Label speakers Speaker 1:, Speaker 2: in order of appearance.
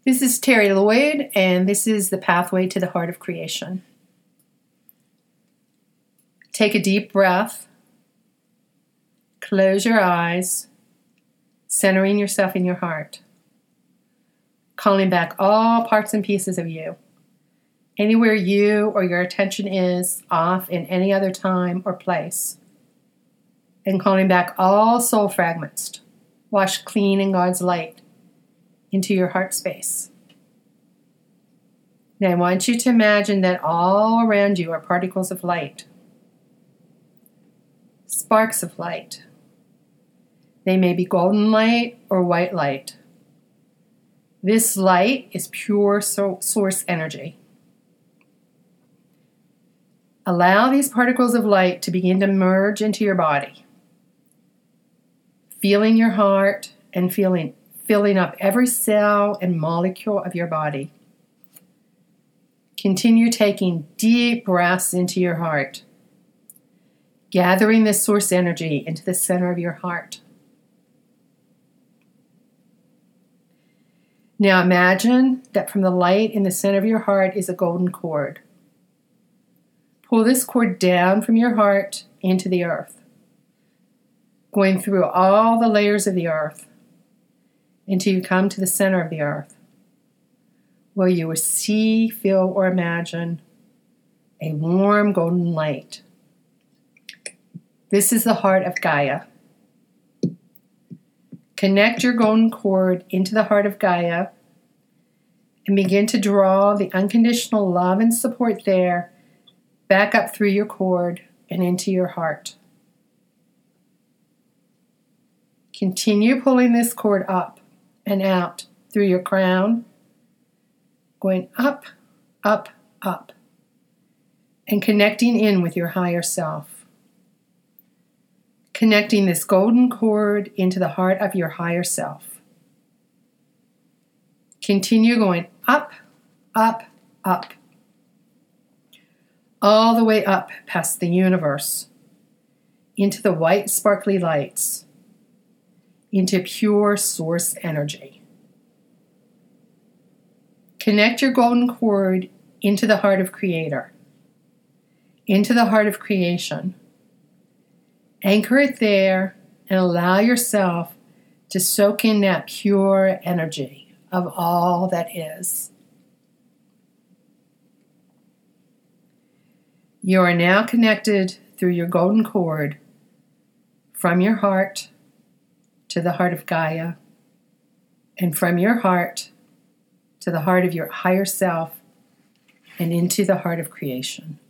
Speaker 1: This is Terry Lloyd, and this is the Pathway to the Heart of Creation. Take a deep breath. Close your eyes, centering yourself in your heart. Calling back all parts and pieces of you. Anywhere you or your attention is off in any other time or place. And calling back all soul fragments, washed clean in God's light, into your heart space. Now I want you to imagine that all around you are particles of light. Sparks of light. They may be golden light or white light. This light is pure source energy. Allow these particles of light to begin to merge into your body. Feeling your heart and filling up every cell and molecule of your body. Continue taking deep breaths into your heart, gathering this source energy into the center of your heart. Now imagine that from the light in the center of your heart is a golden cord. Pull this cord down from your heart into the earth, going through all the layers of the earth until you come to the center of the earth, where you will see, feel, or imagine a warm golden light. This is the heart of Gaia. Connect your golden cord into the heart of Gaia and begin to draw the unconditional love and support there back up through your cord and into your heart. Continue pulling this cord up and out through your crown, going up, up, up, and connecting in with your higher self. Connecting this golden cord into the heart of your higher self. Continue going up, up, up, all the way up past the universe, into the white sparkly lights, into pure source energy. Connect your golden cord into the heart of Creator, into the heart of creation. Anchor it there and allow yourself to soak in that pure energy of all that is. You are now connected through your golden cord from your heart to the heart of Gaia, and from your heart to the heart of your higher self and into the heart of creation.